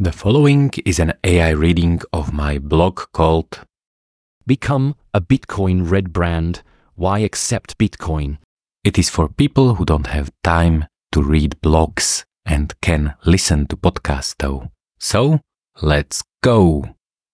The following is an AI reading of my blog called Become a Bitcoin Red Brand. Why accept Bitcoin? It is for people who don't have time to read blogs and can listen to podcasts though. So, let's go!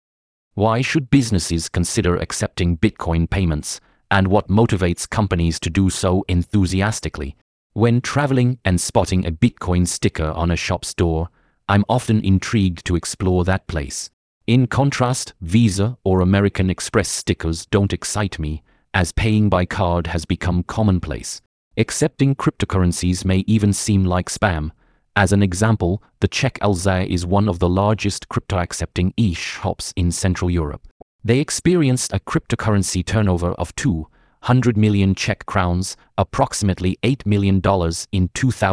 Why should businesses consider accepting Bitcoin payments, and what motivates companies to do so enthusiastically? When traveling and spotting a Bitcoin sticker on a shop's door, I'm often intrigued to explore that place. In contrast, Visa or American Express stickers don't excite me, as paying by card has become commonplace. Accepting cryptocurrencies may even seem like spam. As an example, the Czech Alza is one of the largest crypto-accepting e-shops in Central Europe. They experienced a cryptocurrency turnover of 200 million Czech crowns, approximately $8 million in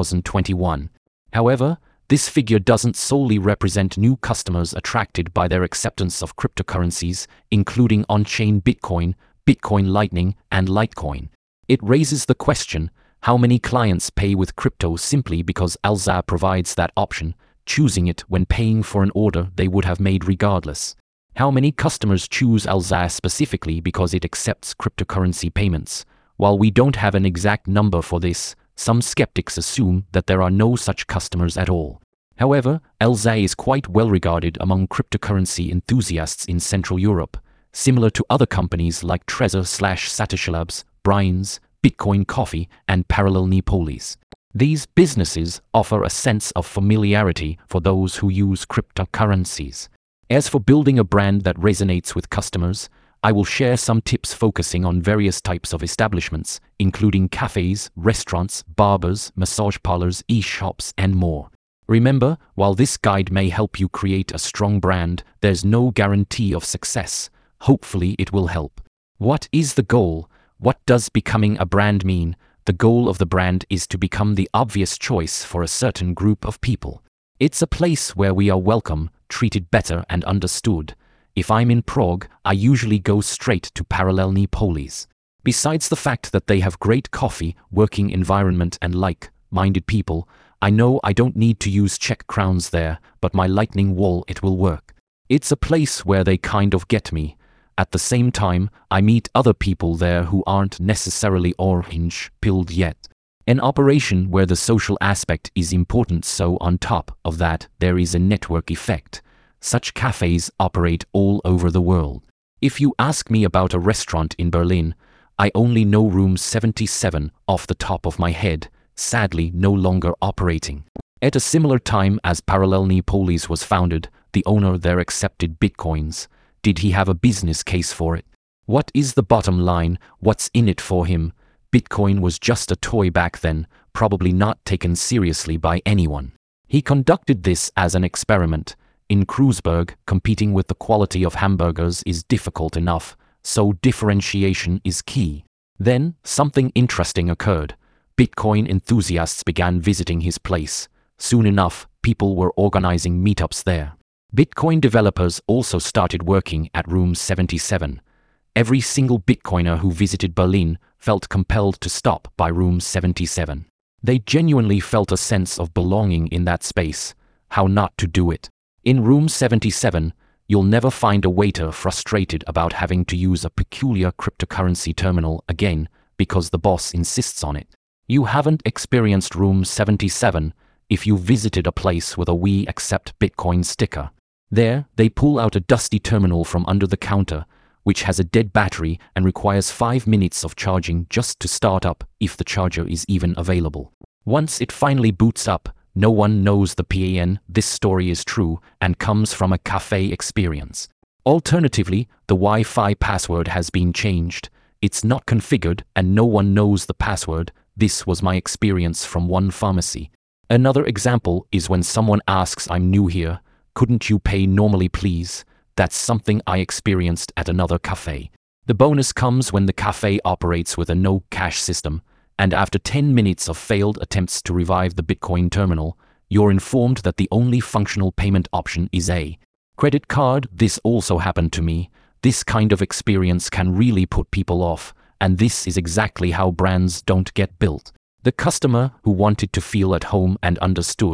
2021. However, this figure doesn't solely represent new customers attracted by their acceptance of cryptocurrencies, including on-chain Bitcoin, Bitcoin Lightning, and Litecoin. It raises the question, how many clients pay with crypto simply because Alza provides that option, choosing it when paying for an order they would have made regardless? How many customers choose Alza specifically because it accepts cryptocurrency payments? While we don't have an exact number for this, some skeptics assume that there are no such customers at all. However, Alza is quite well regarded among cryptocurrency enthusiasts in Central Europe, similar to other companies like Trezor/Satoshi Labs, Brian's, Bitcoin Coffee, and Parallelní Polis. These businesses offer a sense of familiarity for those who use cryptocurrencies. As for building a brand that resonates with customers, I will share some tips focusing on various types of establishments, including cafes, restaurants, barbers, massage parlors, e-shops, and more. Remember, while this guide may help you create a strong brand, there's no guarantee of success. Hopefully it will help. What is the goal? What does becoming a brand mean? The goal of the brand is to become the obvious choice for a certain group of people. It's a place where we are welcome, treated better, and understood. If I'm in Prague, I usually go straight to Parallelní Polis. Besides the fact that they have great coffee, working environment, and like-minded people, I know I don't need to use Czech crowns there, but my Lightning wallet will work. It's a place where they kind of get me. At the same time, I meet other people there who aren't necessarily orange-pilled yet. An operation where the social aspect is important, so on top of that, there is a network effect. Such cafes operate all over the world. If you ask me about a restaurant in Berlin, I only know Room 77 off the top of my head, sadly no longer operating. At a similar time as Parallelní Polis was founded, the owner there accepted Bitcoins. Did he have a business case for it? What is the bottom line? What's in it for him? Bitcoin was just a toy back then, probably not taken seriously by anyone. He conducted this as an experiment. In Kreuzberg, competing with the quality of hamburgers is difficult enough, so differentiation is key. Then, something interesting occurred. Bitcoin enthusiasts began visiting his place. Soon enough, people were organizing meetups there. Bitcoin developers also started working at Room 77. Every single Bitcoiner who visited Berlin felt compelled to stop by Room 77. They genuinely felt a sense of belonging in that space. How not to do it? In Room 77, you'll never find a waiter frustrated about having to use a peculiar cryptocurrency terminal again because the boss insists on it. You haven't experienced Room 77 if you visited a place with a "We accept Bitcoin" sticker. There, they pull out a dusty terminal from under the counter, which has a dead battery and requires 5 minutes of charging just to start up if the charger is even available. Once it finally boots up, no one knows the PAN. This story is true and comes from a cafe experience. Alternatively, the Wi-Fi password has been changed. It's not configured and no one knows the password. This was my experience from one pharmacy. Another example is when someone asks, "I'm new here, couldn't you pay normally please?" That's something I experienced at another cafe. The bonus comes when the cafe operates with a no-cash system, and after 10 minutes of failed attempts to revive the Bitcoin terminal, you're informed that the only functional payment option is a credit card. This also happened to me. This kind of experience can really put people off, and this is exactly how brands don't get built. The customer who wanted to feel at home and understood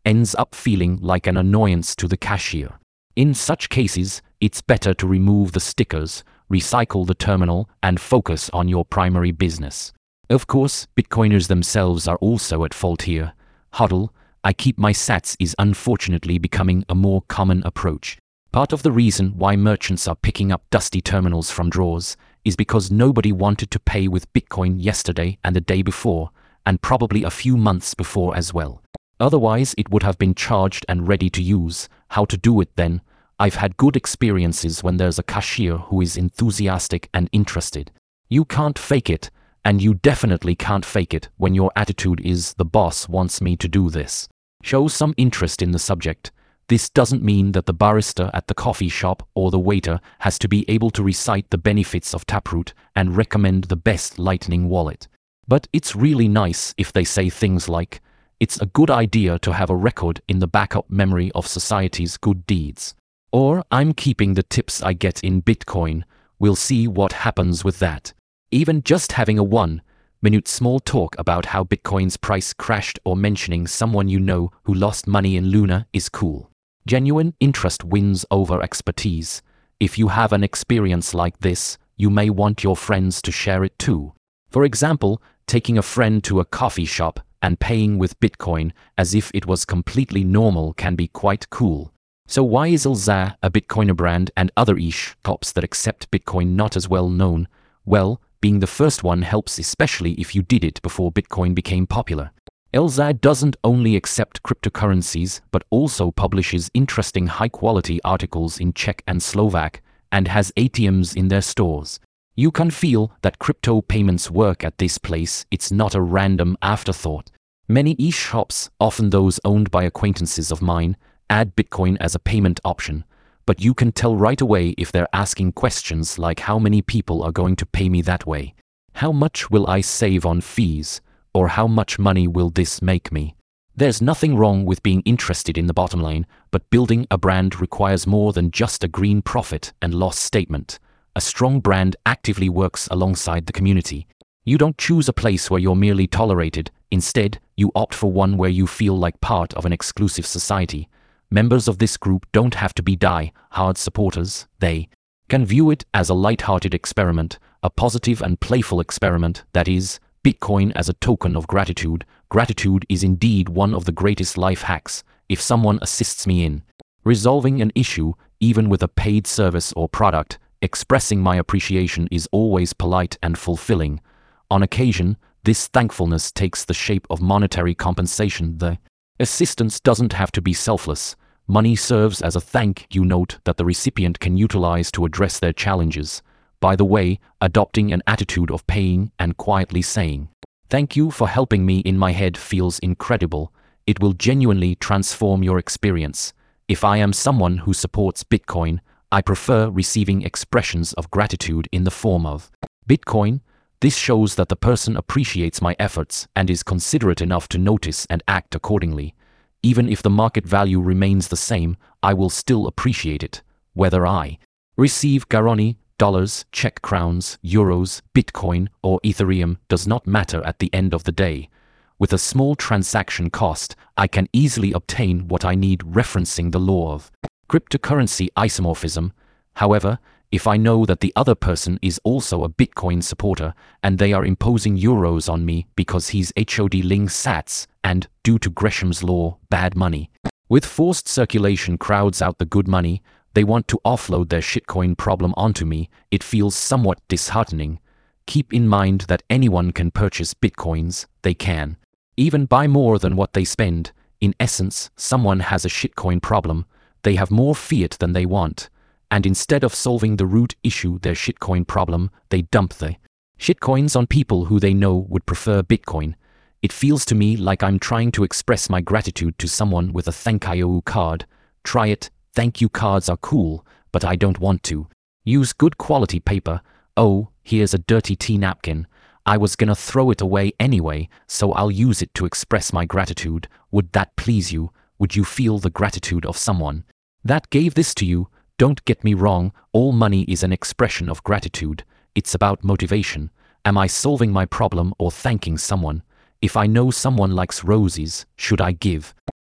ends up feeling like an annoyance to the cashier. In such cases, it's better to remove the stickers, recycle the terminal, and focus on your primary business. Of course, Bitcoiners themselves are also at fault here. HODL, I keep my sats is unfortunately becoming a more common approach. Part of the reason why merchants are picking up dusty terminals from drawers is because nobody wanted to pay with Bitcoin yesterday and the day before, and probably a few months before as well. Otherwise, it would have been charged and ready to use. How to do it then? I've had good experiences when there's a cashier who is enthusiastic and interested. You can't fake it, and you definitely can't fake it when your attitude is, the boss wants me to do this. Show some interest in the subject. This doesn't mean that the barista at the coffee shop or the waiter has to be able to recite the benefits of Taproot and recommend the best Lightning wallet. But it's really nice if they say things like, it's a good idea to have a record in the backup memory of society's good deeds. Or, I'm keeping the tips I get in Bitcoin. We'll see what happens with that. Even just having a 1-minute small talk about how Bitcoin's price crashed or mentioning someone you know who lost money in Luna is cool. Genuine interest wins over expertise. If you have an experience like this, you may want your friends to share it too. For example, taking a friend to a coffee shop and paying with Bitcoin as if it was completely normal can be quite cool. So why is Elza, a Bitcoiner brand, and other shops that accept Bitcoin not as well known? Well, being the first one helps, especially if you did it before Bitcoin became popular. Elza doesn't only accept cryptocurrencies but also publishes interesting high-quality articles in Czech and Slovak and has ATMs in their stores. You can feel that crypto payments work at this place. It's not a random afterthought. Many e-shops, often those owned by acquaintances of mine, add Bitcoin as a payment option, but you can tell right away if they're asking questions like how many people are going to pay me that way? How much will I save on fees? Or how much money will this make me? There's nothing wrong with being interested in the bottom line, but building a brand requires more than just a green profit and loss statement. A strong brand actively works alongside the community. You don't choose a place where you're merely tolerated. Instead, you opt for one where you feel like part of an exclusive society. Members of this group don't have to be die-hard supporters. They can view it as a light-hearted experiment, a positive and playful experiment, that is, Bitcoin as a token of gratitude. Gratitude is indeed one of the greatest life hacks. If someone assists me in resolving an issue, even with a paid service or product, expressing my appreciation is always polite and fulfilling. On occasion, this thankfulness takes the shape of monetary compensation. The assistance doesn't have to be selfless. Money serves as a thank you note that the recipient can utilize to address their challenges. By the way, adopting an attitude of paying and quietly saying, "Thank you for helping me in my head" feels incredible. It will genuinely transform your experience. If I am someone who supports Bitcoin, I prefer receiving expressions of gratitude in the form of Bitcoin. This shows that the person appreciates my efforts and is considerate enough to notice and act accordingly. Even if the market value remains the same, I will still appreciate it. Whether I receive Garoni, dollars, Czech crowns, euros, Bitcoin, or Ethereum does not matter at the end of the day. With a small transaction cost, I can easily obtain what I need, referencing the law of cryptocurrency isomorphism. However, if I know that the other person is also a Bitcoin supporter and they are imposing euros on me because he's HODling sats and, due to Gresham's law, bad money, with forced circulation crowds out the good money, they want to offload their shitcoin problem onto me, it feels somewhat disheartening. Keep in mind that anyone can purchase Bitcoins. They can even buy more than what they spend. In essence, someone has a shitcoin problem. They have more fiat than they want. And instead of solving the root issue, their shitcoin problem, they dump the shitcoins on people who they know would prefer Bitcoin. It feels to me like I'm trying to express my gratitude to someone with a thank you card. Try it. Thank you cards are cool, but I don't want to use good quality paper. Oh, here's a dirty tea napkin. I was gonna throw it away anyway, so I'll use it to express my gratitude. Would that please you? Would you feel the gratitude of someone that gave this to you? Don't get me wrong, all money is an expression of gratitude. It's about motivation. Am I solving my problem or thanking someone? If I know someone likes roses, should I give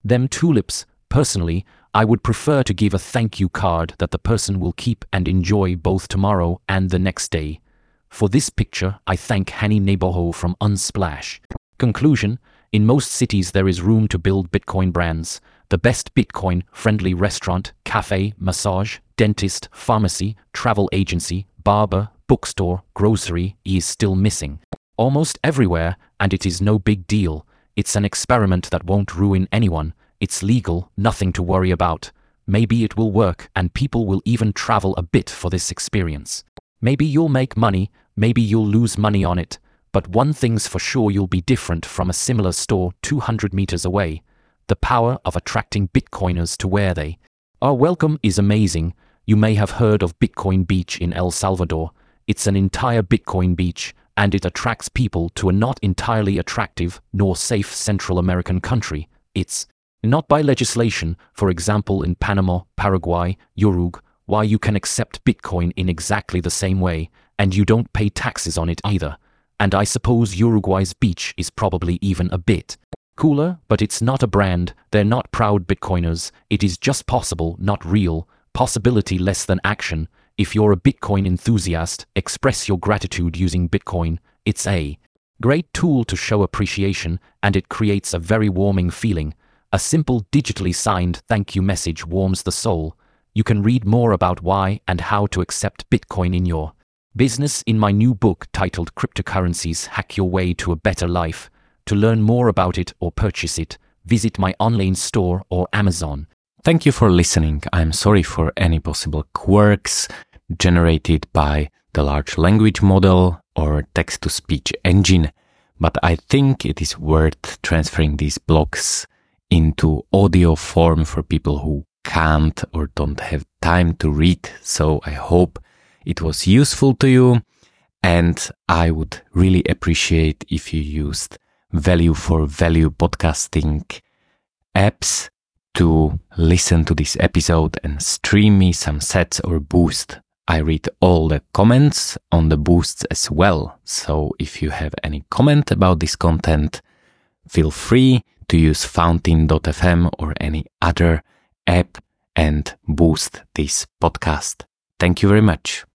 Them tulips, personally, I would prefer to give a thank you card that the person will keep and enjoy both tomorrow and the next day. For this picture, I thank Hani Neboho from Unsplash. Conclusion: in most cities there is room to build Bitcoin brands. The best Bitcoin-friendly restaurant, cafe, massage, dentist, pharmacy, travel agency, barber, bookstore, grocery is still missing. Almost everywhere, and it is no big deal. It's an experiment that won't ruin anyone. It's legal, nothing to worry about. Maybe it will work and people will even travel a bit for this experience. Maybe you'll make money, maybe you'll lose money on it. But one thing's for sure, you'll be different from a similar store 200 meters away. The power of attracting Bitcoiners to where they are welcome is amazing. You may have heard of Bitcoin Beach in El Salvador. It's an entire Bitcoin beach, and it attracts people to a not entirely attractive nor safe Central American country. It's not by legislation, for example in Panama, Paraguay, Uruguay, you can accept Bitcoin in exactly the same way, and you don't pay taxes on it either. And I suppose Uruguay's beach is probably even a bit cooler, but it's not a brand. They're not proud Bitcoiners. It is just possible, not real. Possibility less than action. If you're a Bitcoin enthusiast, express your gratitude using Bitcoin. It's a great tool to show appreciation, and it creates a very warming feeling. A simple digitally signed thank you message warms the soul. You can read more about why and how to accept Bitcoin in your business in my new book titled Cryptocurrencies: Hack Your Way to a Better Life. To learn more about it or purchase it, visit my online store or Amazon. Thank you for listening. I'm sorry for any possible quirks generated by the large language model or text-to-speech engine, but I think it is worth transferring these blogs into audio form for people who can't or don't have time to read. So I hope it was useful to you, and I would really appreciate if you used value for value podcasting apps to listen to this episode and stream me some sats or boost. I read all the comments on the boosts as well. So if you have any comment about this content, feel free to use Fountain.fm or any other app and boost this podcast. Thank you very much.